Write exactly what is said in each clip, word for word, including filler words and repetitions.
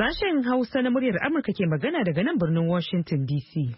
Sashen Hausa na muryar Amurka ke magana daga nan birnin Washington D C.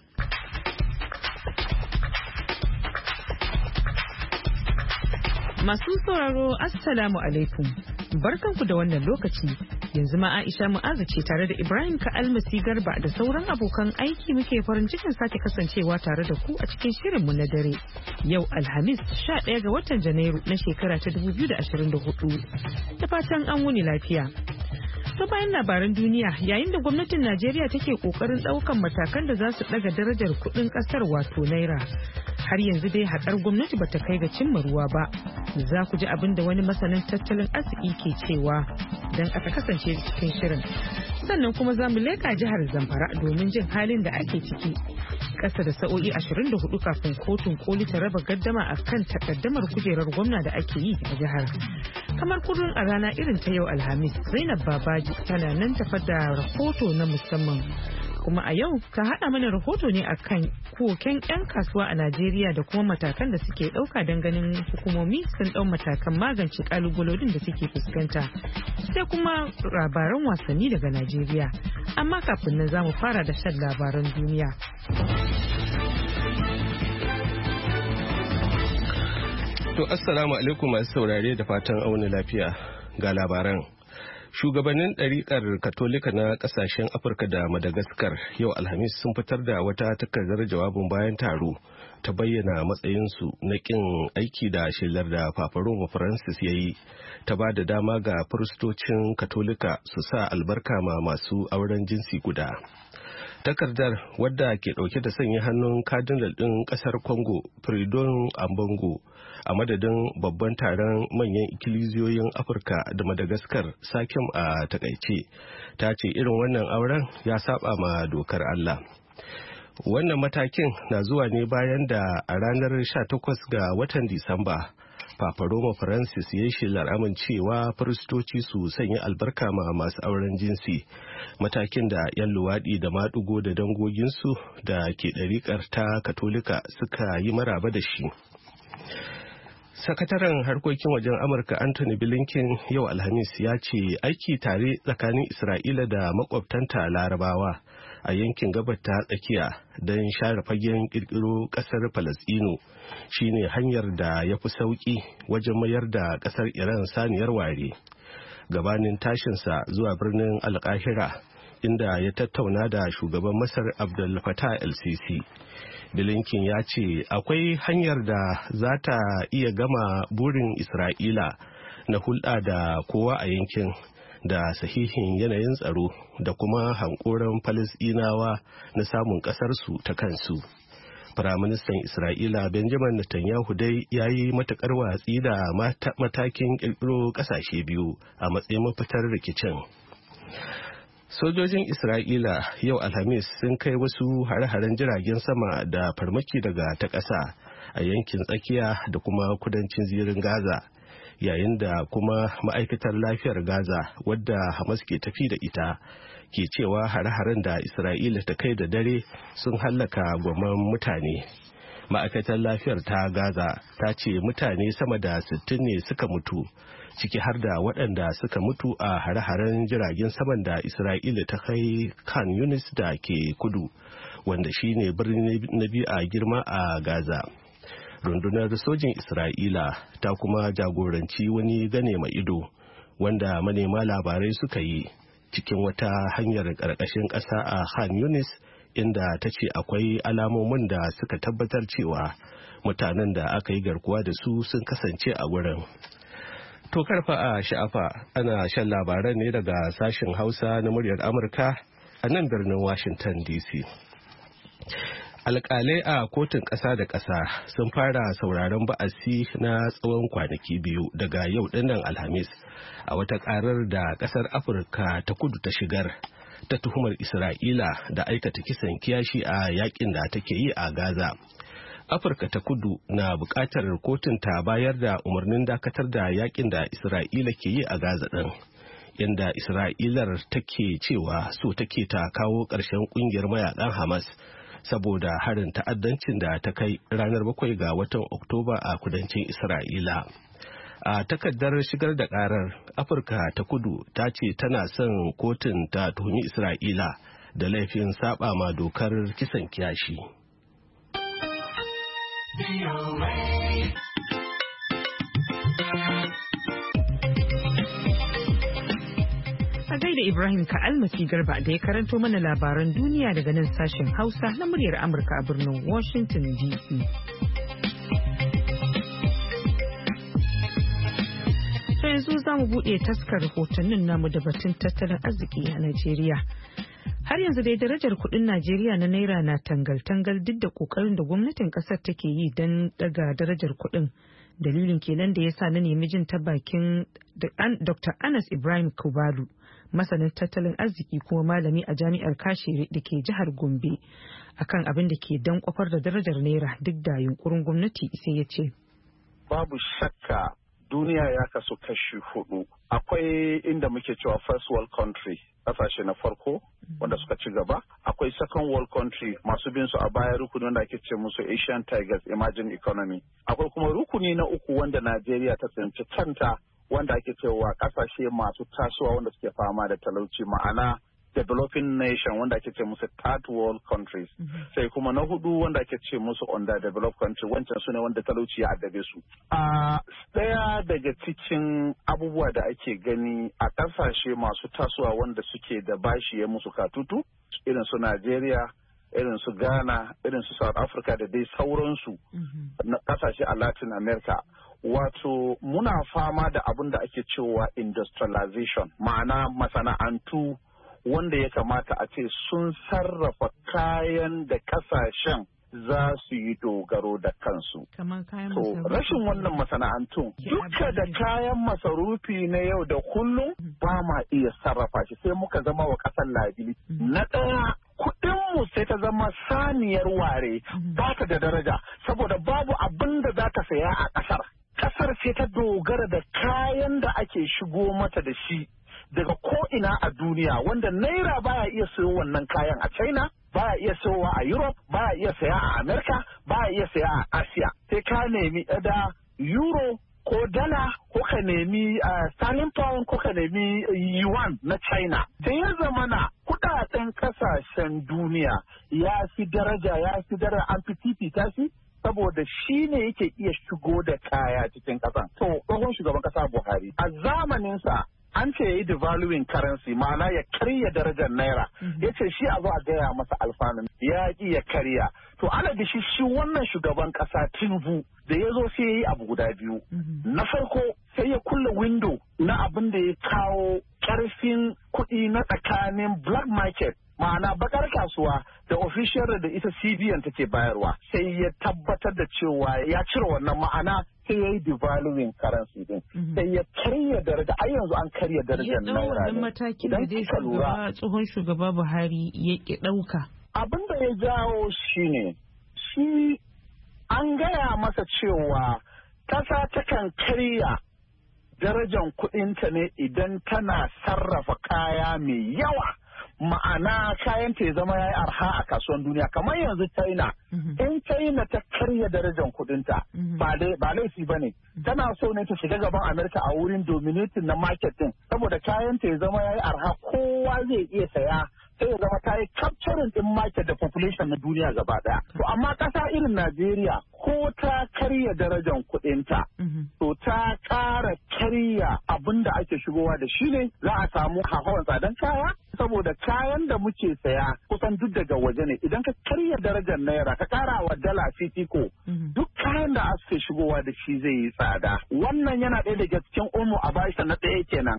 Masu sauraro, Assalamu alaikum. Barkanku da wannan lokaci. Yanzu ma Aisha Mu'azu ce tare da Ibrahim Ka'almasi Garba da sauran abokan aiki muke farin cikin sake kasancewa tare da ku a cikin shirinmu na dare. Yau Alhamis sha ɗaya ga watan Janairu na shekara ta dubu biyu da ashirin da hudu. Da fatan an wuni lafiya. Ta bayan labaran duniya, yayin da gwamnatin Najeriya take kokarin daukan matakan da za su daga darajar kudin kasar wato naira, har yanzu dai haƙar gwamnati bata kai ga cimma ruwa ba. Za ku ji abin da wani masanin tattalin arziki ke cewa don aka kasance cikin shirin. Sannan kuma za mu leƙa jihar Zamfara domin jin halin da ake ciki. Ƙasa da sa'o'i ashirin da hudu kafin kotun koli ta raba gaddama a kan takaddamar kujerar gwamna da ake yi a jihar. Kamar kullum a rana irin ta yau Alhamis, Zainab Babaji tana nan tafa da rahoto na musamman. Kuma a yau ka haɗa mana rahoto ne akan koken 'yan kasuwa a Najeriya da kuma matakan da suke ɗauka don ganin hukumomi sun ɗau matakan magance ƙalubalolin da suke fuskanta. Sai kuma labaran wasanni daga Najeriya. Amma kafin nan za mu fara da shan labaran duniya. To assalamu alaikum masu saurare da fatan auna lafiya ga labaran. Shugabannin ɗariƙar Katolika na ƙasashen Afirka da Madagaskar yau Alhamis sun fitar da wata takardar jawabin bayan taro ta bayyana matsayinsu na ƙin aiki da shelar da Papa Roma Francis ya yi ta ba da dama ga firistocin Katolika su sa albarka ma masu auren jinsi guda. Takardar wadda ke dauke da sanya hannun kadinal din kasar Congo Freedom Ambongo a madadin babban taron manyan ikkilisiyoyin Afirka da Madagascar sakin a takaice ta ce irin wannan auren ya saba ma dokar Allah. Wannan matakin na zuwa ne bayan da a ranar sha takwas ga watan Disamba Papa Roma Francis ya yi shelar amincewa firistoci su sanya albarka ma masu auren jinsi, matakin da 'yan luwaɗi da maɗigo da dangoginsu da ke ɗariƙar ta Katolika suka yi maraba da shi. Sakataren harkokin wajen Amurka Anthony Blinken yau Alhamis ya ce aiki tare tsakanin Isra'ila da makwabtanta Larabawa a yankin gabar ta tsakiya don share fagen kirkiro kasar Falasɗinu shine hanyar da ya fi sauki wajen mayar da kasar Iran saniyar ware. Gabanin tashinsa zuwa birnin Alkahira inda ya tattauna da shugaban Masar Abdel Fattah el-Sisi. Blinken ya ce akwai hanyar da za ta iya gama burin Isra'ila na hulɗa da kowa a yankin da sahihin yanayin tsaro da kuma hankoran Falasɗinawa na samun ƙasarsu ta kansu. Firaministan Isra'ila Benjamin Netanyahu dai ya yi matuƙar watsi da matakin ƙirƙiro ƙasashe biyu a matsayin mafitar rikicin. Sojojin Isra'ila yau Alhamis sun kai wasu hare-haren jiragen sama da farmaki daga ta ƙasa a yankin tsakiya da kuma kudancin zirin Gaza. Yayin da kuma ma'aikatar lafiyar Gaza wadda Hamas ke tafi da ita ke cewa hare-haren da Isra'ila ta kai da dare sun hallaka gwamman mutane. Ma'aikatar lafiyar ta Gaza ta ce mutane sama da sittin ne suka mutu, ciki har da waɗanda suka mutu a hare-haren jiragen saman da Isra'ila ta kai Khan Yunis da ke kudu, wanda shine birni na biyu a girma a Gaza. Rundunar sojin Isra'ila ta kuma jagoranci wani gane mai ido wanda manema labarai suka yi cikin wata hanyar ƙarƙashin ƙasa a Khan Yunis, inda ta ce akwai alamomin da suka tabbatar cewa mutanen da aka yi garkuwa da su sun kasance a wurin. To karfa a sha'afa ana shan labaran ne daga sashen Hausa na muryar Amurka a nan birnin Washington D C. Alƙalai a kotun ƙasa da ƙasa sun fara sauraron ba'asi na tsawon kwanaki biyu daga yau dinnan Alhamis a wata ƙarar da ƙasar Afirka ta kudu ta shigar ta tuhumar Isra'ila da aikata kisan kiyashi a yakin da take yi a Gaza. Afirka ta kudu na buƙatar kotun ta bayar da umarnin dakatar da yakin da Isra'ila ke yi a Gaza ɗin, inda Isra'ilar take cewa so take ta kawo ƙarshen ƙungiyar mayaƙan Hamas saboda harin ta'addancin da ta kai ranar bakwai ga watan Oktoba a kudancin Isra'ila. A takardar shigar da karar, Afirka ta Kudu ta ce tana son kotun ta tuhumi Isra'ila da laifin saba ma dokar kisan kiyashi. A gaida Ibrahim Ka'almasi Garba da ya karanto mana labaran duniya daga nan sashen Hausa na muryar Amurka a birnin Washington D C. To yanzu za mu buɗe taskar rahotannin namu da batun tattalin arziki a Najeriya. Har yanzu dai darajar kuɗin Najeriya na Naira na tangal-tangal duk da ƙoƙarin da gwamnatin ƙasar take yi don ɗaga darajar kuɗin. Dalilin kenan da ya sa na nemi jin ta bakin Doctor Anas Ibrahim Kubalu, masanin tattalin arziki kuma malami a jami'ar Kashere da ke jihar Gombe, akan abin da ke dan kwafar da darajar Naira duk da yunkurin gwamnati, sai ya ce. Babu shakka duniya ya kasu kashi hudu. Akwai inda muke cewa first world country, kasashe na farko wanda suka ci gaba. Akwai second world country, masu bin su a baya rukuni wanda ake ce musu Asian Tigers, emerging economy. Akwai kuma rukuni na uku wanda Najeriya ta tsinci kanta, wanda ake cewa kasashe masu tasowa wanda suke fama da talauci, ma'ana developing nation wanda ake ce musu third world countries. Mm-hmm. Sai kuma na hudu wanda ake ce musu underdeveloped country, wancan su ne wanda talauci ya addabe su. A daya daga cikin abubuwa da ake gani a kasashe masu tasowa wanda suke da bashi ya musu katutu, irin su Najeriya, irin su Ghana, irin su South Africa da dai sauransu. Mm-hmm. Na kasashe a Latin America. Wato muna fama da abin da ake cewa industrialization, ma'ana masana'antu wanda ya kamata a ce sun sarrafa kayan da kasashen za su yi dogaro da kansu. To rashin wannan masana'antun duka da kayan masarufi na yau da kullum ba ma iya sarrafa shi, sai muka zama wa ƙasar labili. Na ɗaya kuɗinmu sai ta zama saniyar ware, ba ta da daraja saboda babu abin da za ka saya a ƙasar. Ƙasar ce ta dogara da kayan da ake shigo mata da shi daga ko'ina a duniya, wanda naira baya iya sayo wannan kayan a China, baya iya sayowa a Europe, baya iya saya a America, baya iya saya a Asia. Sai ka nemi da euro ko dala ko ka nemi sterling pound ko ka nemi yuan na China. Sai ya zamana kudaden kasashen duniya ya fi daraja ya fi daraja an fi fifita shi saboda shi ne yake iya shigo da kaya cikin kasan. To tsohon shugaban kasa Buhari a zamaninsa an ce ya yi devaluing currency, ma'ana ya karya darajar naira. Mm-hmm. Ya ce shi a zo a gaya masa alfanun ya ƙi ya karya. To ana da shi shi wannan shugaban ƙasa Tinubu da ya zo sai ya yi abu guda biyu. Mm-hmm. Na farko sai ya kulle window na abin da ya kawo ƙarfin kuɗi na tsakanin black market, ma'ana bakar kasuwa da official da ita C B N take bayarwa. Sai ya tabbatar da cewa ya cire wannan, ma'ana sai ya yi devaluing currency din. Sai ya karya daraja, ai yanzu an karya darajar naira. Ya ɗau matakin da dai shugaba tsohon shugaba Buhari ya ki ɗauka. Abin da ya jawo shine shi an gaya masa cewa ƙasa takan karya darajar kuɗinta ne idan tana sarrafa kaya mai yawa. Ma'ana kayan ta ya zama ya yi arha a kasuwan duniya, kamar yanzu China. Mm-hmm. In China ta karya darajar kudinta, mm-hmm. ba laifi ba ne. Mm-hmm. Tana so ne ta shiga gaban Amerika a wurin dominating na market din, saboda kayan ta ya zama ya yi arha, kowa zai iya saya, sai ya zama ta yi capturing din market da population na duniya gaba daya. To amma kasa irin Najeriya ko ta karya darajar kudinta, mm-hmm. to ta ƙara karya abin da ake shigowa da shi ne, za a samu hauhawar tsadan kaya. Saboda kayan da muke saya kusan duk daga waje ne, idan ka karya darajar naira ka kara wa dala fifiko, duk kayan da ake shigowa da shi zai yi tsada. Wannan yana ɗaya daga cikin umu a bashi na ɗaya kenan.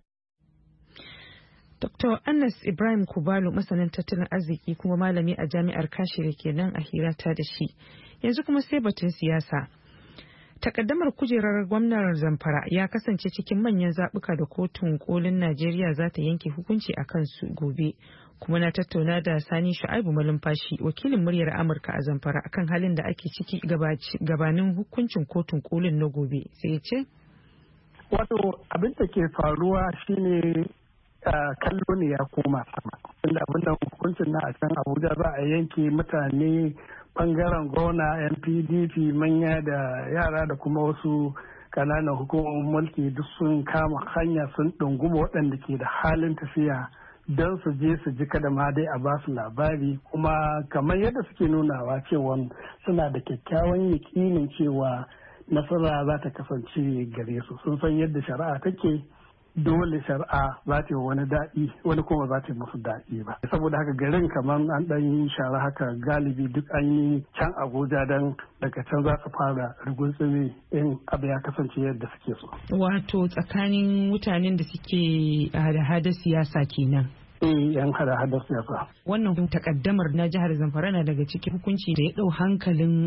Doktor Anas Ibrahim Kubalu, masanin tattalin arziki kuma malami a jami'ar Kashere kenan a hirata da shi. Yanzu kuma sai batun siyasa. Takaddamar kujerar gwamnan Zamfara ya kasance cikin manyan zaɓuka da kotun kolin Najeriya za ta yanke hukunci a kansu gobe. Kuma na tattauna da Sani Shu'aibu Malumfashi, wakilin muryar Amurka a Zamfara, akan halin da ake ciki gabanin hukuncin kotun kolin na gobe. Sai ya ce? Wato abin da ke faruwa shine kallo ne ya koma sama. Tunda abin da hukuncin na a can Abuja za a yanke mutane bangaren gona, N P D P, manya da yara da kuma wasu ƙananan hukumomin mulki duk sun kama hanya sun ɗunguma waɗanda ke da halin tafiya don su je su ji kada ma dai a ba su labari, kuma kamar yadda suke nunawa cewa suna da kyakkyawan yakinin cewa nasara za ta kasance gare su. Sun san yadda shari'a take, dole shari'a za ta yi wani daɗi wani kuma za ta yi musu daɗi ba. Saboda haka garin kamar an ɗan yi shara haka galibi duk an yi can Abuja don daga can za su fara riguntsumi in abu ya kasance yadda suke so. Wato tsakanin mutanen da suke hada-hada siyasa kenan. Eh, yan hada-hada siyasa. Wannan takaddamar na jihar Zamfara na daga cikin hukunci da ya ɗau hankalin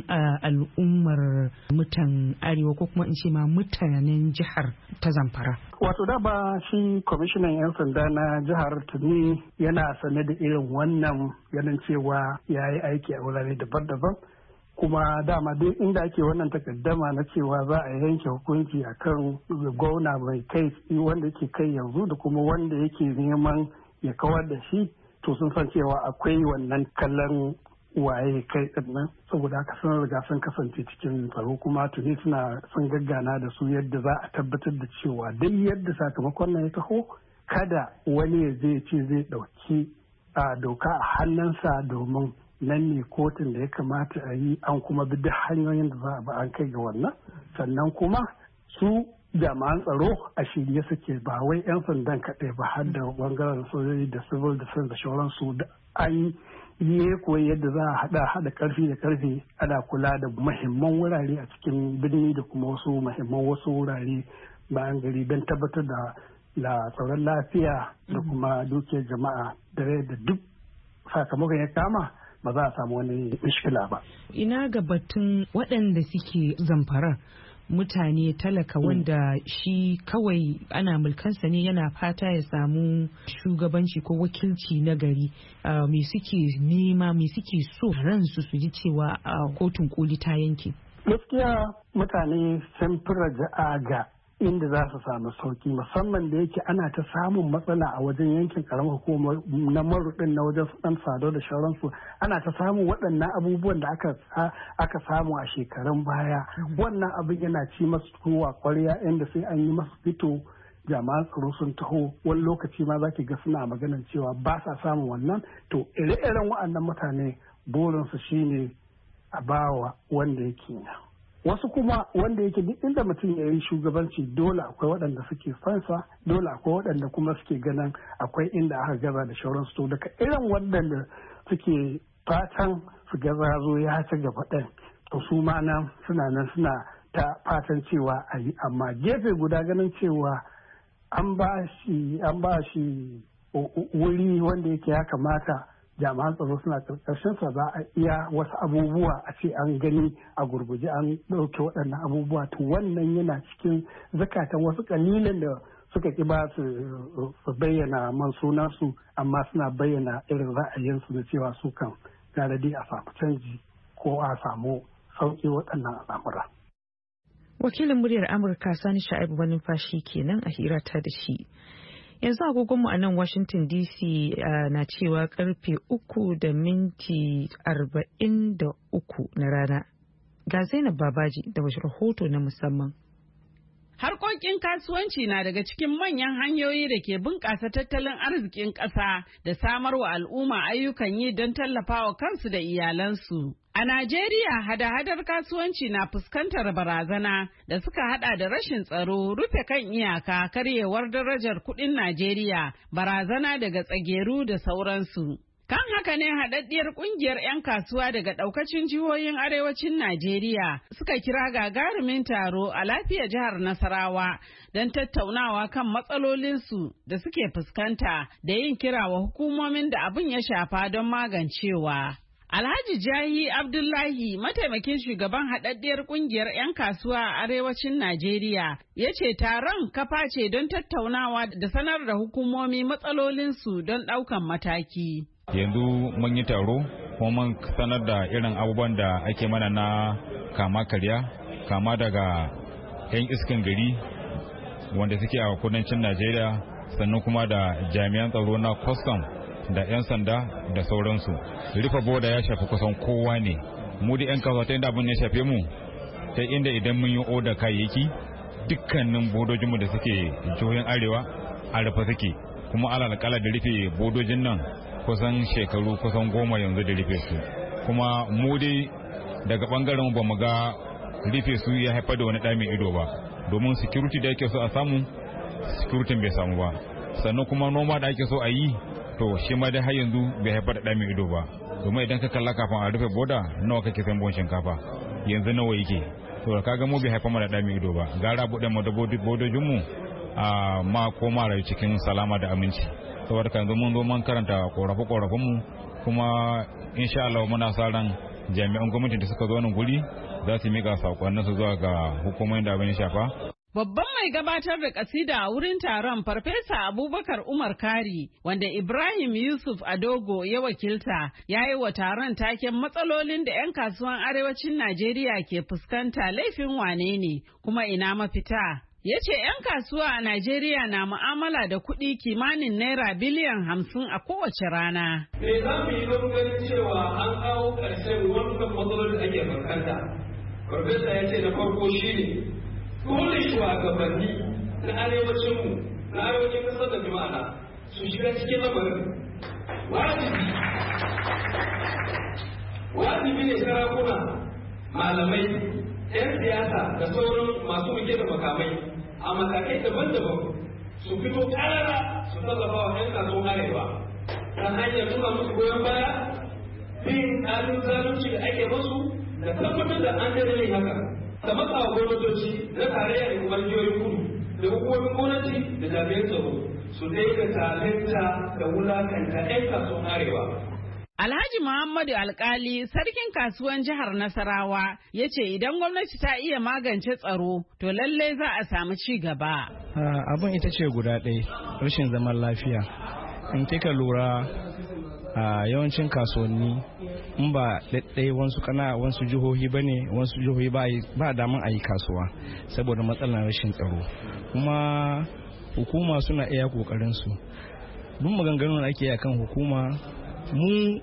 al'ummar mutan Arewa ko kuma in ce ma mutanen jihar ta Zamfara. Wato da ba shi kwamishinan 'yan sanda na jihar Tuni yana sane da irin wannan ganin cewa ya yi aiki a wurare daban-daban. Kuma dama duk inda ake wannan takaddama na cewa za a yanke hukunci akan gwamna mai kai wanda yake kai yanzu da kuma wanda yake neman ya kawar da shi, to sun san cewa akwai wannan kallon waye kai nan, saboda haka sun riga sun kasance cikin tsaro kuma tuni suna sun gaggana da su yadda za a tabbatar da cewa duk yadda sakamakon nan ya taho kada wani ya zai ce zai ɗauki a doka a hannunsa, domin nan ne kotun da ya kamata a yi an kuma bi duk hanyoyin da za a ba an kai ga wannan. Sannan kuma su jami'an tsaro a shirye suke, ba wai 'yan sandan kaɗai ba har da bangaren sojoji da civil defense da sauransu da an yi koyi yadda za a haɗa haɗa ƙarfi da ƙarfi ana kula da muhimman wurare a cikin birni da kuma wasu muhimman wasu wurare bayan gari don tabbatar da la tsaron lafiya da kuma dukiyar jama'a da da duk sakamakon ya kama ba za a samu wani mishkila ba. Ina ga batun waɗanda suke Zamfara mutane talaka wanda shi kawai ana mulkansa ne yana fata ya samu shugabanci ko wakilci na gari, me suke nema me suke so ransu su ji cewa kotun koli ta yanke. Gaskiya mutane sun fi raja'a ga inda za su samu sauki, musamman da yake ana ta samun matsala a wajen yankin karamar hukumar na marudin na wajen dan sado da shauransu, ana ta samun waɗannan abubuwan da aka aka samu a shekarun baya. Wannan abin yana ci masu kowa kwarya inda sai an yi masu fito jami'an tsaro sun taho, wani lokaci ma za ki ga suna maganar cewa ba sa samun wannan. To ire-iren waɗannan mutane burinsu shine a bawa wanda yake na. Wasu kuma wanda yake duk inda mutum ya yi shugabanci dole akwai waɗanda suke fansa, dole akwai waɗanda kuma suke ganin akwai inda aka gaza da shauransu. To daga irin waɗanda suke fatan su gaza zo ya ci gaba ɗin, to su ma nan suna nan suna ta fatan cewa a yi, amma gefe guda ganin cewa an ba shi an ba shi wuri wanda yake ya kamata jami'an tsaro suna karkashin sa, za a iya wasu abubuwa a ce an gani a gurguje an ɗauke waɗannan abubuwa. To wannan yana cikin zakatan wasu kalilan da suka ki ba su bayyana man sunansu, amma suna bayyana irin ra'ayinsu na cewa su kan gara dai a samu canji ko a samu sauƙi waɗannan al'amura. Wakilin muryar Amurka Sani Sha'ibu Manumfashi kenan a hirata da shi. Yanzu agogonmu a nan Washington D C uh, na cewa karfe uku da minti arba'in da uku na rana. Ga Zainab Babaji da wasu rahoto na musamman. Harkokin kasuwanci na daga cikin manyan hanyoyi da ke bunƙasa tattalin arzikin ƙasa da samar wa al'umma ayyukan yi don tallafawa kansu da iyalansu. A Najeriya, hada-hadar kasuwanci na fuskantar barazana da suka hada da rashin tsaro, rufe kan iyaka, karyewar darajar kuɗin Najeriya, barazana daga tsageru da sauransu. Kan haka ne haɗaɗɗiyar ƙungiyar 'yan kasuwa daga ɗaukacin jihohin arewacin Najeriya suka kira gagarumin taro a lafiyar jihar Nasarawa don tattaunawa kan matsalolinsu da suke fuskanta da yin kira wa hukumomin da abin ya shafa don magancewa. Alhaji Jahi Abdullahi, mataimakin shugaban haɗaɗɗiyar ƙungiyar 'yan kasuwa a arewacin Najeriya, ya ce taron kafa ce don tattaunawa da sanar da hukumomi matsalolinsu don ɗaukan mataki. Yanzu mun yi taro kuma mun sanar da irin abubuwan da ake mana na kama karya, kama daga 'yan iskan gari wanda suke a kudancin Najeriya, sannan kuma da jami'an tsaro na custom da 'yan sanda da sauransu. Rufe boda ya shafi kusan kowa ne. Mu da 'yan kasuwa ta inda abin ya shafe mu, ta inda idan mun yi oda kayayyaki dukkanin bodojinmu da suke jihohin arewa a rufe suke, kuma alal kala da rufe bodojin nan kusan shekaru kusan goma yanzu da rufe su, kuma mu dai daga bangaren ba mu ga rufe su ya haifar da wani ɗa mai ido ba, domin security da ake so a samu security bai samu ba, sannan kuma noma da ake so a yi to shi ma dai har yanzu bai haifar da ɗa mai ido ba, domin idan ka kalla kafin a rufe boda nawa kake sayan buhun shinkafa yanzu nawa yake, to kaga mu bai haifar mana ɗa mai ido ba, gara buɗe mu da bodojin mu a ma koma rayu cikin salama da aminci. Saboda kan yanzu mun zo mun karanta korafe korafen mu, kuma insha Allah muna sa ran jami'an gwamnati da suka zo nan guri za su mika sakonnin su zuwa ga hukumomin da abin ya shafa. Babban mai gabatar da kasida a wurin taron Farfesa Abubakar Umar Kari, wanda Ibrahim Yusuf Adogo ya wakilta, ya yi wa taron taken matsalolin da 'yan kasuwan arewacin Najeriya ke fuskanta laifin wane ne kuma ina mafita. Ya ce 'yan kasuwa a Najeriya na mu'amala da kuɗi kimanin naira biliyan hamsin a kowace rana. Me za mu yi don ganin cewa an kawo ƙarshen wannan matsalolin da ake fuskanta? Farfesa ya ce na farko shi ne dole shugabanni na arewacinmu na arewacin kasar da jama'a su shiga cikin lamarin. Wajibi wajibi ne sarakuna, malamai, 'yan siyasa da sauran masu rike da makamai a matakai daban-daban su fito ƙarara su tallafa wa 'yan kasuwan arewa ta hanyar nuna musu goyon baya, bin ƙalin zalunci da ake masu da tabbatar da an daidai haka. da matsawa gwamnatoci na tarayya da kuma jihohin kudu da hukumomin gwamnati da jami'an tsaro su daina talenta da wulakanta 'yan kasuwan arewa. Alhaji Muhammadu Alkali, sarkin kasuwan jihar Nasarawa, ya ce idan gwamnati ta iya magance tsaro, to lallai za a samu ci gaba. Abin ita ce guda ɗaya, rashin zaman lafiya. In kika lura a yawancin kasuwanni in ba ɗaiɗai wasu kana wasu jihohi ba ne, wasu jihohi ba daman a yi kasuwa saboda matsalar rashin tsaro, kuma hukuma suna iya ƙoƙarinsu. Duk maganganun da ake yi akan hukuma, mu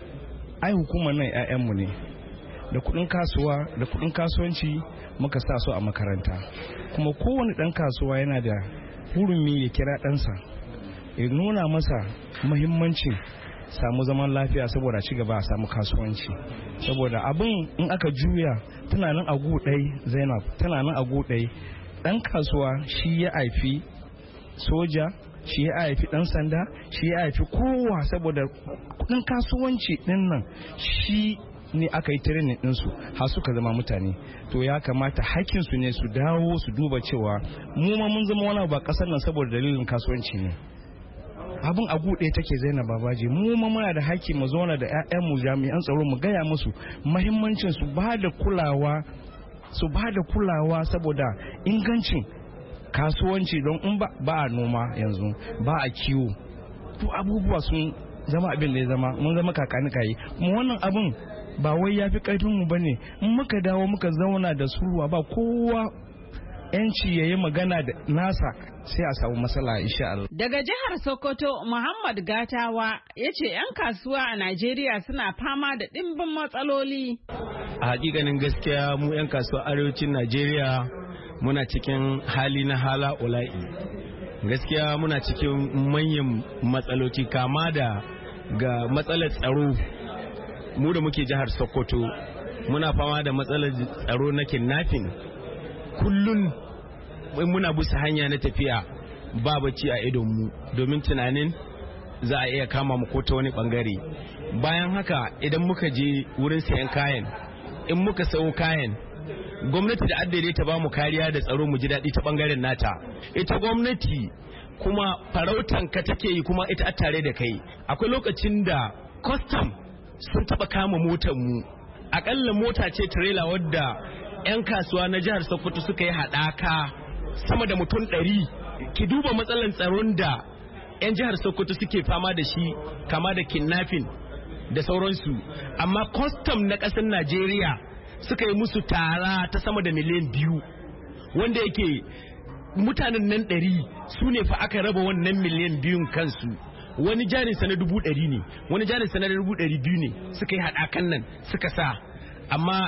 ai hukumar nan 'ya'yanmu ne, da kuɗin kasuwa da kuɗin kasuwanci muka sa su a makaranta, kuma kowane ɗan kasuwa yana da hurumi ya kira ɗansa ya nuna masa muhimmancin samu zaman lafiya saboda ci gaba a samu kasuwanci. Saboda abin in aka juya tana nan a gudai, Zainab tana nan a gudai, dan kasuwa shi ya haifi soja, shi ya haifi dan sanda, shi ya haifi kowa, saboda kudin kasuwanci din nan shi ne aka yi training ɗinsu har suka zama mutane. To ya kamata hakkinsu ne su dawo su duba cewa mu ma mun zama wani ba kasar nan saboda dalilin kasuwanci ne. Abin a buɗe take Zainab Babaji, mu ma muna da haƙƙi mu zauna da ƴaƴanmu jami'an tsaro mu gaya musu muhimmancin su ba da kulawa su ba da kulawa saboda ingancin kasuwanci, don in ba a noma yanzu ba a kiwo, to abubuwa sun zama abin da ya zama, mun zama kakani kayi. Mu wannan abin ba wai yafi ƙarfin mu bane, in muka dawo muka zauna da sulwa ba kowa yanci yayi magana da nasa sai a samu matsala insha Allah. Daga jihar Sokoto, Muhammad Gatawa ya ce 'yan kasuwa a Najeriya suna fama da ɗimbin matsaloli. A hakikanin gaskiya mu 'yan kasuwa arewacin Najeriya muna cikin hali na hala ula'i. Gaskiya muna cikin manyan matsaloci, kama da ga matsalar tsaro. Mu da muke jihar Sokoto muna fama da matsalar tsaro na kidnapping. Kullun muna busa hanya na tafiya ba bacci a idonmu domin tunanin za a iya kama mu ko ta wani bangare. Bayan haka idan muka je wurin sayan kayan, in muka sayo kayan, gwamnati da addade ta ba mu kariya da tsaro mu ji daɗi ta bangaren nata. Ita gwamnati kuma farautan ka take yi, kuma ita tare da kai. Akwai lokacin da custom sun taba kama motar mu, akalla mota ce trailer wadda 'yan kasuwa na jihar Sokoto suka yi haɗaka sama da mutum ɗari. Ki duba matsalar tsaron da 'yan jihar Sokoto suke fama da shi, kama da kidnapping da sauransu, amma custom na ƙasar Najeriya suka yi musu tara ta sama da miliyan biyu, wanda yake mutanen nan ɗari su ne fa aka raba wannan miliyan biyun kansu. Wani jarin sa na dubu ɗari ne, wani jarin sa na dubu ɗari biyu ne, suka yi haɗakan nan suka sa, amma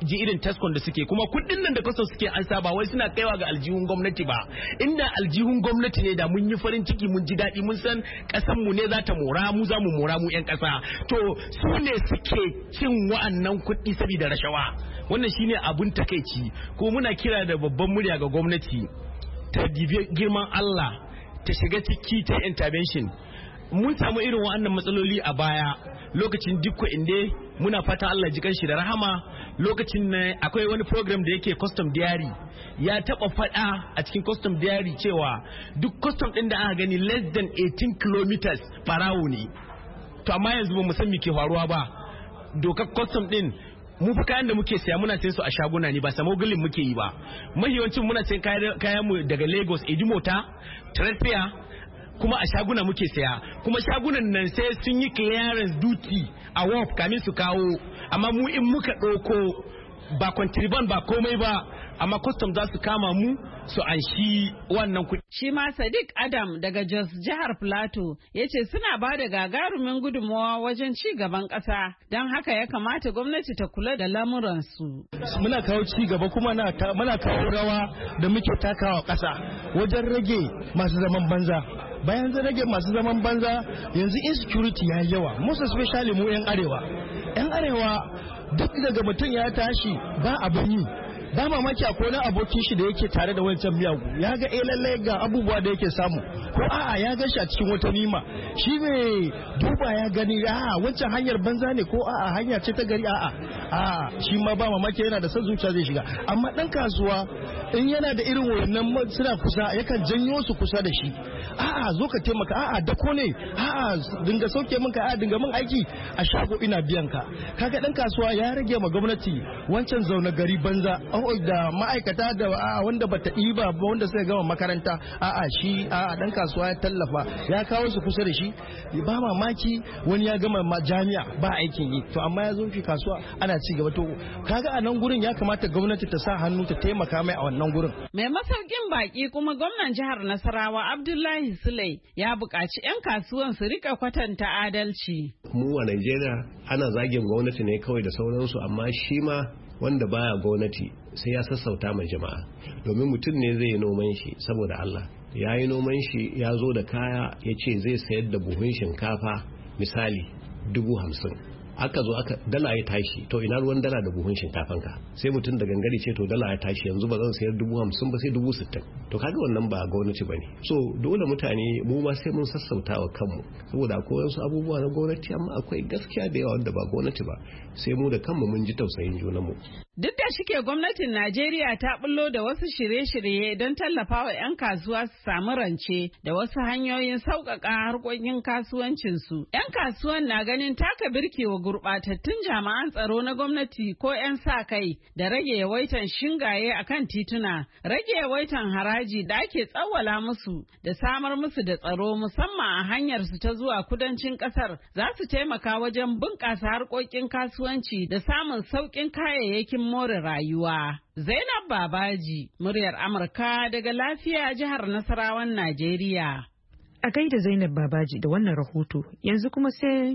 ji irin taskon da suke kuma kuɗin nan da custom suke an saba wai suna kaiwa ga aljihun gwamnati ba. Inda aljihun gwamnati ne da mun yi farin ciki mun ji daɗi mun san ƙasar mu ne za ta mora mu za mu mora mu 'yan ƙasa. To su ne suke cin wa'annan kuɗi saboda rashawa. Wannan shine abun takaici ko muna kira da babban murya ga gwamnati ta dibi girman Allah ta shiga ciki ta intervention. Mun samu irin wa'annan matsaloli a baya lokacin dukko inde muna fata Allah ji kanshi da rahama. Lokacin na akwai wani program da yake custom diary ya taba fada a cikin custom diary cewa duk custom din da aka gani less than eighteen kilometers farawo ne. To amma yanzu ba mu san me ke faruwa ba. Dokar custom din mu fa kayan da muke saya muna sayan su a shaguna ne ba samogulin muke yi ba. Mahiyancin muna sayan kayan mu daga Lagos, Edimota, Trafia kuma a shaguna muke saya kuma shagunan nan sai sun yi clearance duty a W A F kamin su kawo. Amma mu in muka ɗauko ba contraband ba komai ba amma custom za su kama mu su anshi wannan kuɗi. Shi ma Sadiq Adam daga Jos jihar Plateau ya ce suna ba da gagarumin gudunmawa wajen ci gaban ƙasa don haka ya kamata gwamnati ta kula da lamuransu. Muna kawo ci gaba kuma muna kawo rawa da muke takawa ƙasa wajen rage masu zaman banza. Bayan zan rage masu zaman banza yanzu insecurity ya yi yawa, most especially mu 'yan arewa. 'Yan arewa duk daga mutum ya tashi ba abin yi. Ba mamaki akwai wani abokin shi da yake tare da wancan miyagu ya ga eh lallai ga abubuwa da yake samu ko a'a ya ga shi a cikin wata nima shi mai duba ya gani a'a wancan hanyar banza ne ko a'a hanya ce ta gari a'a a'a shi ma ba mamaki yana da son zuciya zai shiga. Amma dan kasuwa in yana da irin wannan suna kusa yakan janyo su kusa da shi a'a zo ka taimaka a'a da ko ne a'a dinga sauke min ka a'a dinga min aiki a shago ina biyan ka. Kaga dan kasuwa ya rage ma gwamnati wancan zauna gari banza da ma'aikata da a wanda bata ɗiba ba wanda suka gama makaranta a'a shi a'a dan kasuwa ya tallafa ya kawo su kusa da shi ba mamaki wani ya gama jami'a ba aikin yi to amma ya zo shi kasuwa ana ci gaba. To kaga a nan gurin ya kamata gwamnati ta sa hannu ta taimaka mai a wannan gurin. Mai masaukin baki kuma gwamnan jihar Nasarawa Abdullahi Sule ya buƙaci 'yan kasuwan su rika kwatanta adalci. Mu a Najeriya ana zagin gwamnati ne kawai da sauransu amma shi ma wanda baya gwamnati sai ya sassauta mai jama'a domin mutum ne zai yi noman shi saboda Allah ya yi noman shi ya zo da kaya ya ce zai sayar da buhun shinkafa misali dubu hamsin aka zo aka dala ya tashi to ina ruwan dala da buhun shinkafan ka sai mutum da gangare ce to dala ya tashi yanzu ba zan sayar dubu hamsin ba sai dubu sittin to kaga wannan ba gwamnati bane. So dole mutane mu ma sai mun sassauta wa kanmu saboda akwai wasu abubuwa na gwamnati amma akwai gaskiya da yawa wanda ba gwamnati ba sai mu da kanmu mun ji tausayin junanmu. Duk da shike gwamnatin Najeriya ta bullo da wasu shirye-shirye don tallafawa 'yan kasuwa su samu rance da wasu hanyoyin sauƙaƙa harkokin kasuwancinsu. 'Yan kasuwan na ganin taka birki wa gurɓatattun jami'an tsaro na gwamnati ko 'yan sa kai da rage yawaitan shingaye a kan tituna, rage yawaitan haraji da ake tsawwala musu da samar musu da tsaro musamman a hanyar su ta zuwa kudancin ƙasar za su taimaka wajen bunƙasa harkokin kasuwanci da samun sauƙin kayayyakin more rayuwa. Zainab Babaji, muryar Amurka daga lafiya jihar Nasarawan Najeriya. A gaida Zainab Babaji da wannan rahoto, yanzu kuma sai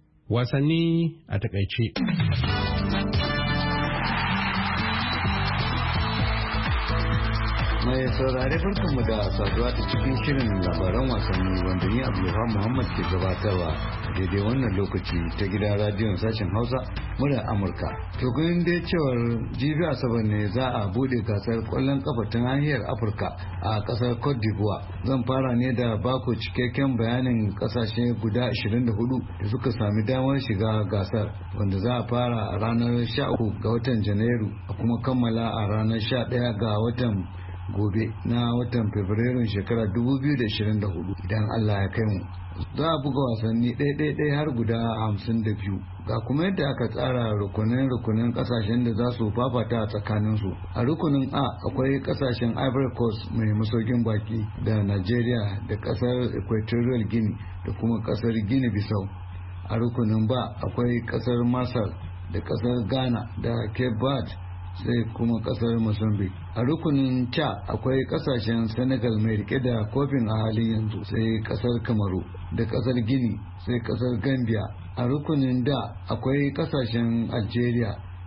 wasanni a takaice. Mai saurare barkanmu da saduwa ta cikin shirin labaran wasanni wanda ni Abdulhamid Muhammad ke gabatarwa daidai wannan lokaci ta gidan radiyon sashen Hausa muryar Amurka. To ganin dai cewar jibi Asabar ne za a bude gasar kwallon kafa ta nahiyar Afirka a kasar Cote d'Ivoire. Zan fara ne da bako cikakken bayanin kasashe guda ashirin da hudu da suka sami damar shiga gasar wanda za a fara a ranar sha uku ga watan Janairu a kuma kammala a ranar sha ɗaya ga watan gobe na watan Fabrairun shekara dubu biyu da ashirin da hudu idan Allah ya kai mu. Za a buga wasanni ɗaya-ɗaya har guda hamsin da biyu. Ga kuma yadda aka tsara rukunin rukunin kasashen da za su fafata a tsakaninsu. A rukunin A akwai kasashen Ivory Coast mai masaukin baki da Nigeria da kasar Equatorial Guinea da kuma kasar Guinea Bissau. A rukunin B akwai kasar Masar da kasar Ghana da Cape Verde sai kuma kasar Mozambique. A rukunin C akwai kasashen Senegal mai rike da kofin a halin yanzu sai kasar Kamaru da kasar Guinea sai kasar Gambia. A rukunin D akwai kasashen Algeria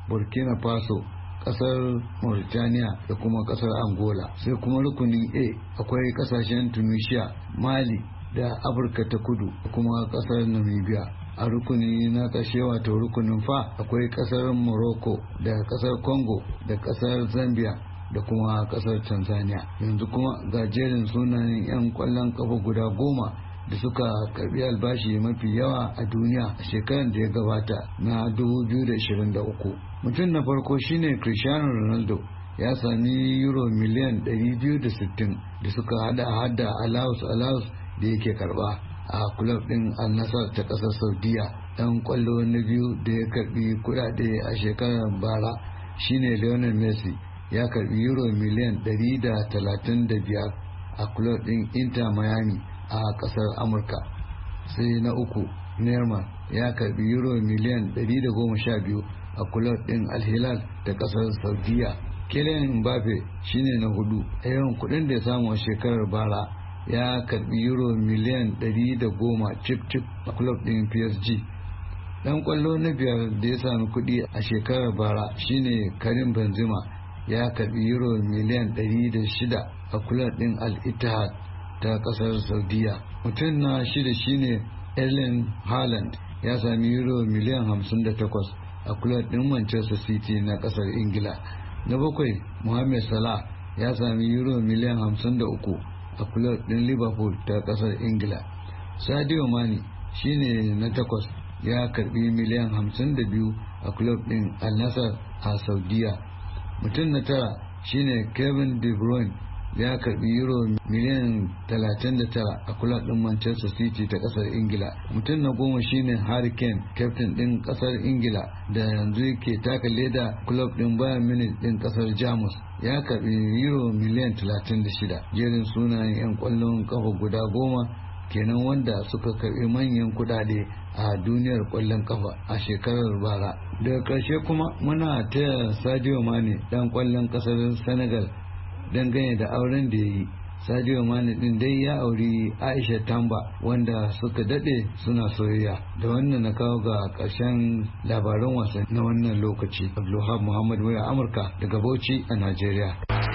burkina faso, kasar mauritania da kuma kasar angola. Sai kuma rukunin a akwai kasashen tunisia, mali da afirka ta kudu da kuma kasar namibia. A rukuni na ƙarshe wato rukunin fa akwai kasar morocco da kasar congo da kasar zambia da kuma kasar tanzania. Yanzu kuma ga jerin sunayen 'yan kwallon kafa guda goma da suka karbi albashi mafi yawa a duniya a shekarar da ya gabata na dubu biyu da ashirin da uku. Mutum na farko shine Cristiano Ronaldo, ya sami euro miliyan ɗari biyu da sittin da suka hada hada allowance allowance da yake karba a club din Al Nassr ta kasar Saudiya. Dan kwallo na biyu da ya karbi kudade a shekarar bara shine Lionel Messi, ya karbi euro miliyan ɗari da talatin da biyar a club din Inter Miami a kasar Amurka. Sai na uku Neymar, ya karbi euro miliyan ɗari da goma sha biyu a club din Al Hilal da kasar Saudiya. Kylian Mbappe shine na hudu a yawan kudin da ya samu a shekarar bara, ya karbi euro miliyan ɗari da goma cip cip a club din P S G. Dan kwallo na biyar da ya sami kudi a shekarar bara shine Karim Benzema, ya karbi euro miliyan ɗari da shida a club din Al Ittihad ta kasar Saudiya. Mutum na shida shine Erling Haaland, ya sami euro miliyan hamsin da takwas a club din Manchester City na kasar Ingila. Na bakwai Mohamed Salah, ya sami euro miliyan hamsin da uku a club din Liverpool ta kasar Ingila. Sadio Mane shine na takwas, ya karbi miliyan hamsin da biyu a club din Al Nassr a Saudiya. Mutum na tara shine Kevin De Bruyne, ya karbi euro miliyan talatin da tara a club din Manchester City ta kasar Ingila. Mutum na goma shine Harry Kane, captain din kasar Ingila da yanzu yake taka leda club din Bayern Munich din kasar Jamus, ya karbi euro miliyan talatin da shida. Jerin sunayen 'yan kwallon kafa guda goma kenan wanda suka karbi manyan kudade a duniyar kwallon kafa a shekarar bara. Daga karshe kuma muna taya Sadio Mane, dan kwallon kasar Senegal, dangane da auren da ya yi. Sadio Mane din dai ya auri Aisha Tamba, wanda suka dade suna soyayya. Da wannan na kawo ga ƙarshen labaran wasan na wannan lokaci. Abdulwahab Muhammad waya Amurka daga Bauchi a Najeriya.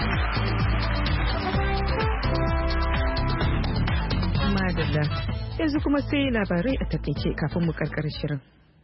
Madalla, yanzu kuma sai labarai a takaice kafin mu karkar shirin.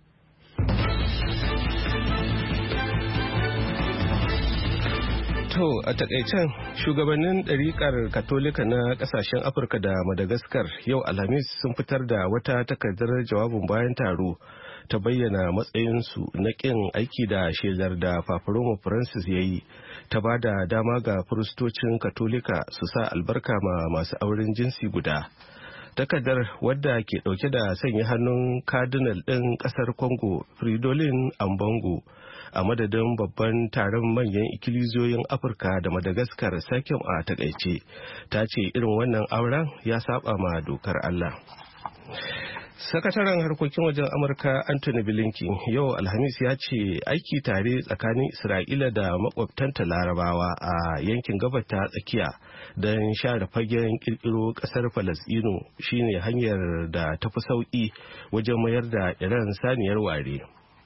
To a takaicen shugabannin ɗariƙar Katolika na ƙasashen Afirka da Madagascar yau Alhamis sun fitar da wata takardar jawabin bayan taro ta bayyana matsayinsu na ƙin aiki da shelar da Paparoma Francis ya yi ta ba da dama ga firistocin Katolika su sa albarka ma masu auren jinsi guda. Takardar wadda ke ɗauke da sanya hannun Cardinal ɗin ƙasar Congo Fridolin Ambongo a madadin babban taron manyan ikiliziyoyin Afirka da Madagascar sakin a takaice ta ce irin wannan auren ya saba ma dokar Allah. Sakataren harkokin wajen Amurka Anthony Blinken yau Alhamis ya ce aiki tare tsakanin Isra'ila da makwabtanta Larabawa a yankin gabar ta tsakiya don share fagen kirkiro kasar Falasɗinu shine hanyar da tafi sauki wajen mayar da Iran saniyar ware.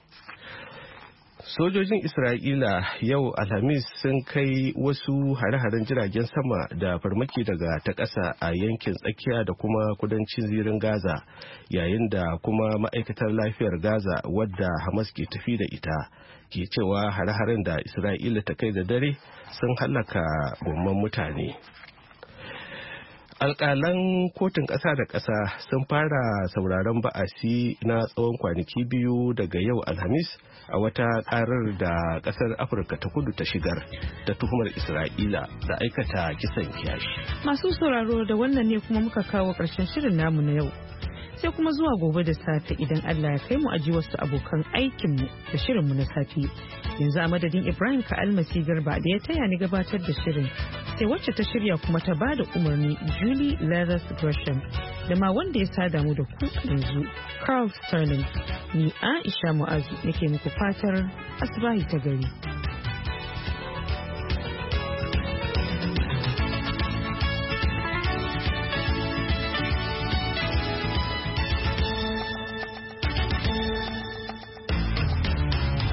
Sojojin Isra'ila yau Alhamis sun kai wasu hare-haren jiragen sama da farmaki daga ta ƙasa a yankin tsakiya da kuma kudancin zirin Gaza, yayin da kuma ma'aikatar lafiyar Gaza wadda Hamas ke tafi da ita ke cewa hare-haren da Isra'ila ta kai da dare sun hallaka gomman mutane. Alƙalan kotun ƙasa da ƙasa sun fara sauraron ba'asi na tsawon kwanaki biyu daga yau Alhamis a wata ƙarar da ƙasar Afirka ta kudu ta shigar da tuhumar Isra'ila da aikata kisan kiyashi. Masu sauraro da wannan ne kuma muka kawo ƙarshen shirin namu na yau. Sai kuma zuwa gobe da safe idan Allah ya kai mu aji wasu abokan aikinmu da shirinmu na safe. Yanzu a madadin Ibrahim Ka'almasi Garba da ya taya ni gabatar da shirin. Sai wacce ta shirya kuma ta ba da umarni Julie Leathers Gresham da ma wanda ya sada mu da ku yanzu Carl Sterling. Ni Aisha Mu'azu nake muku fatar asibahi ta gari.